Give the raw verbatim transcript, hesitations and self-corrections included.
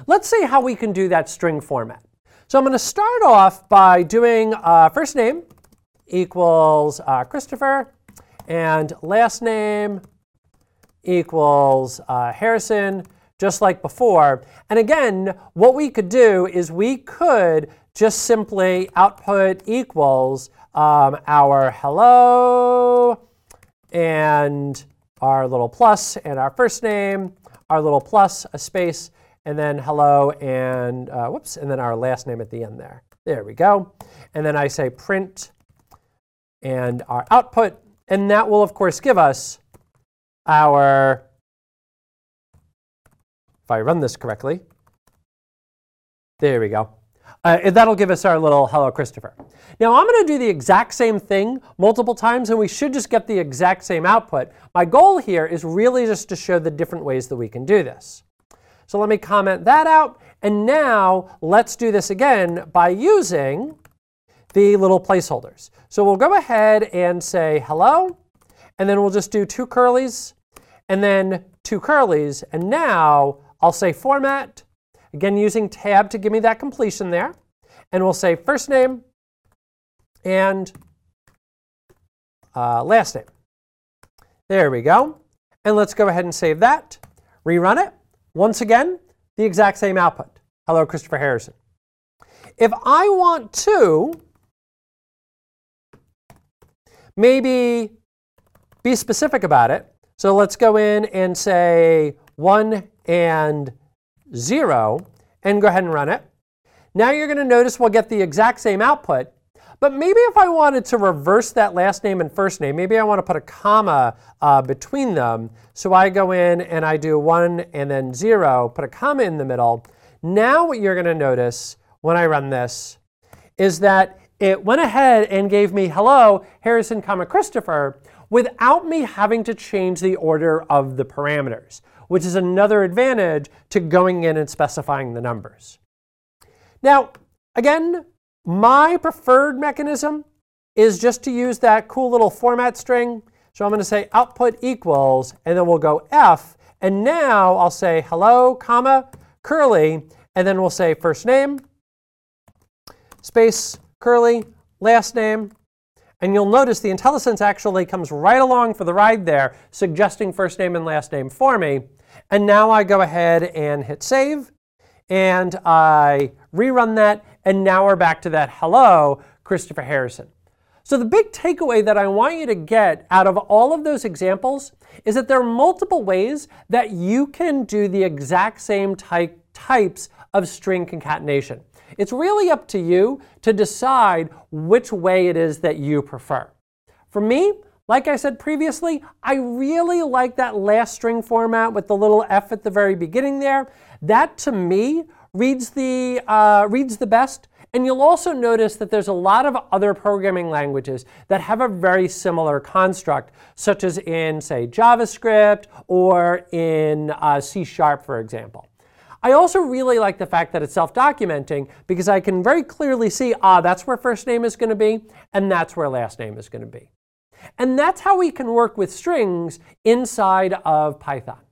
let's see how we can do that string format. So I'm going to start off by doing uh, first name equals uh, Christopher, and last name equals uh, Harrison, just like before. And again, what we could do is we could just simply output equals um, our hello and our little plus and our first name, our little plus, a space, and then hello and uh, whoops, and then our last name at the end there. There we go. And then I say print and our output, and that will of course give us our, if I run this correctly, there we go. Uh, that'll give us our little hello Christopher. Now I'm going to do the exact same thing multiple times, and we should just get the exact same output. My goal here is really just to show the different ways that we can do this. So let me comment that out, and now let's do this again by using the little placeholders. So we'll go ahead and say hello, and then we'll just do two curlies, and then two curlies, and now I'll say format, again using tab to give me that completion there, and we'll say first name and uh, last name. There we go. And let's go ahead and save that, rerun it. Once again, the exact same output. Hello, Christopher Harrison. If I want to maybe be specific about it, so let's go in and say one and zero, and go ahead and run it. Now you're going to notice we'll get the exact same output, but maybe if I wanted to reverse that last name and first name, maybe I want to put a comma uh, between them. So I go in and I do one and then zero, put a comma in the middle. Now what you're going to notice when I run this is that it went ahead and gave me hello, Harrison, comma, Christopher, without me having to change the order of the parameters, which is another advantage to going in and specifying the numbers. Now, again, my preferred mechanism is just to use that cool little format string. So I'm going to say output equals, and then we'll go F, and now I'll say hello, comma, curly, and then we'll say first name, space, curly, last name, and you'll notice the IntelliSense actually comes right along for the ride there, suggesting first name and last name for me. And now I go ahead and hit save, and I rerun that, and now we're back to that hello, Christopher Harrison. So the big takeaway that I want you to get out of all of those examples is that there are multiple ways that you can do the exact same type, types of string concatenation. It's really up to you to decide which way it is that you prefer. For me, like I said previously, I really like that last string format with the little F at the very beginning there. That, to me, reads the, uh, reads the best. And you'll also notice that there's a lot of other programming languages that have a very similar construct, such as in, say, JavaScript or in uh, C Sharp, for example. I also really like the fact that it's self-documenting because I can very clearly see, ah, that's where first name is going to be, and that's where last name is going to be. And that's how we can work with strings inside of Python.